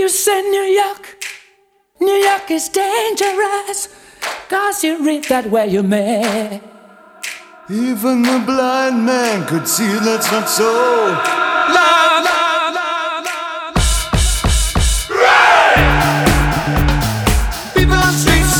say New York is dangerous, 'cause you read that where you may. Even the blind man could see that's not so. La la la la la. Right! People on streets.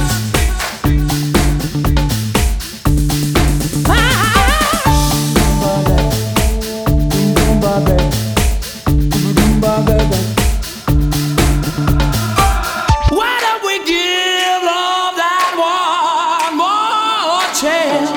Why don't we give love that one more chance?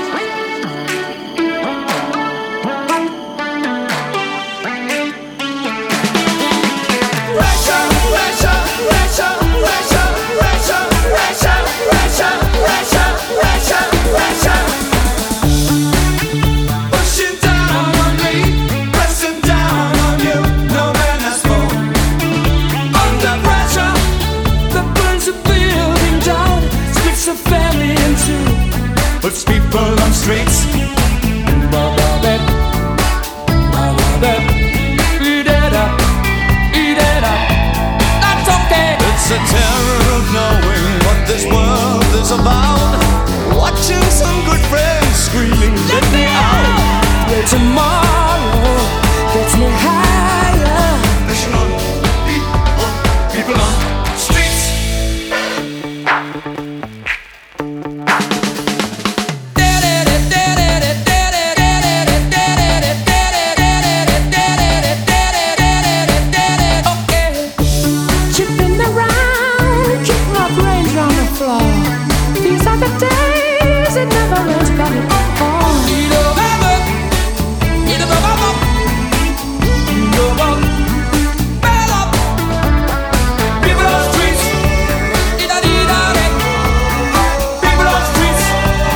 Pushing down on me, pressing down on you. No man has more. Under pressure, That burns a building down, splits a family in two. puts people on streets. Eat it up, that's okay. It's a terror of knowing what this world is about. Watching some good friends screaming, let me out. Where tomorrow gets me higher. National people on streets. Chipping around, kicking up range on the floor. These are the days it never rains but it falls. People on streets. People on streets.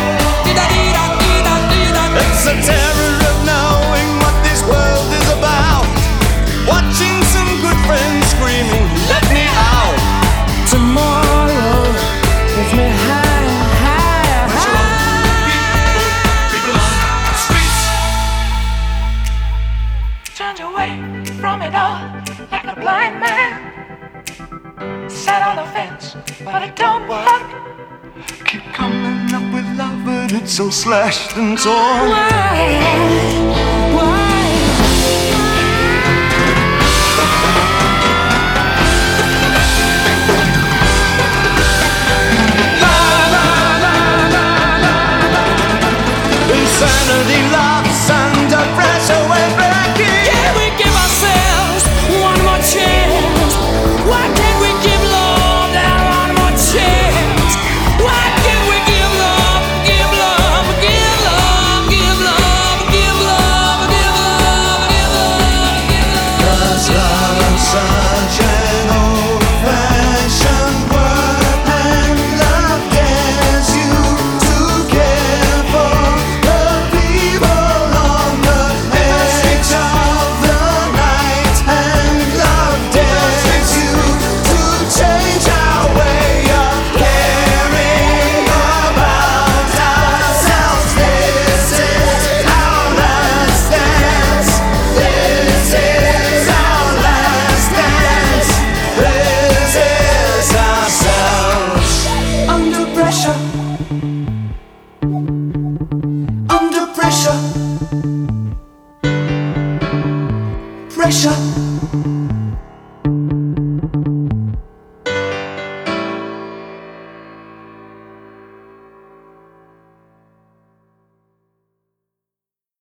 It's a terror of knowing what this world is about. Watching some good friends screaming, let me out. Tomorrow gets me higher, higher, higher. People on streets. Turned away from it all like a blind man. Sat on the fence, but it don't work. Keep coming up with love, but it's so slashed and torn. Why?